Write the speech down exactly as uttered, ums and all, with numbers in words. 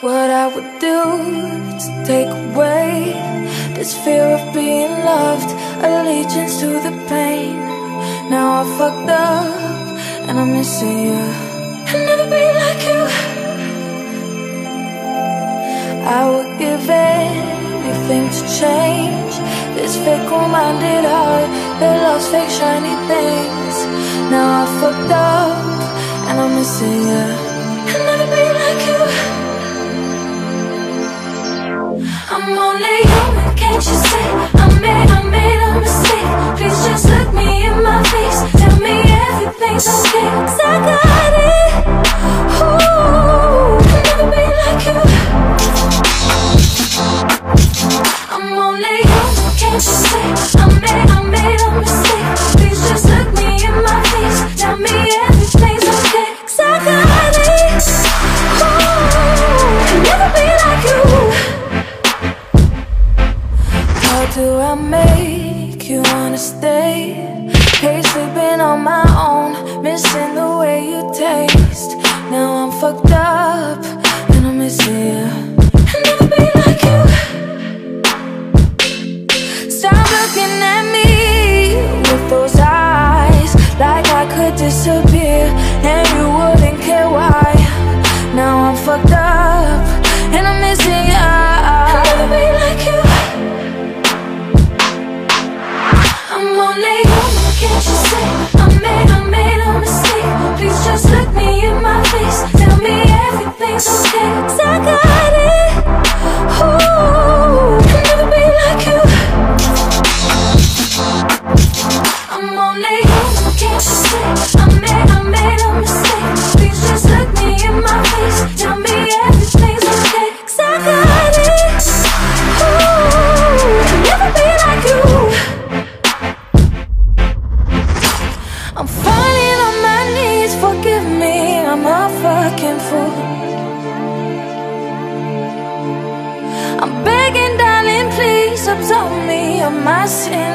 what I would do to take away this fear of being loved, allegiance to the pain. Now I fucked up and I'm missing you. I'll never be like you. I would give anything to change this fickle-minded heart that loves fake shiny things. Now I fucked up and I'm missing you. I'll never be like you. I'm only human, can't you see? I made, I made a mistake. Please just look me in my face. Tell me everything's okay, 'cause I got it. Ooh, I'll never be like you. I'm only human, can't you see? I made, I made a mistake. Please just look me in my face. Tell me everything's okay, 'cause I got it. Ooh, I'll never be like you. How do I make you wanna stay? Hate sleeping on my own, missing the way you taste. Now I'm fucked up and I'm missing you. I'll never be like you. Stop looking at me with those eyes, like I could disappear and you wouldn't care why. Now I'm fucked up and I'm missing you. I'll never be like you. I'm only human, can't you see? I made, I made a mistake. Please just look me in my face. Tell me everything's okay, 'cause I got it. Ooh, I'll never be like you. I'm only human, can't you see? I made, I made a mistake. Please just look me in my face. Tell me everything's okay, 'cause I got it. Ooh, I'll never be like you. I'm falling on my knees, forgive me, I'm a fucking fool. I'm begging, darling, please absolve me of my sin.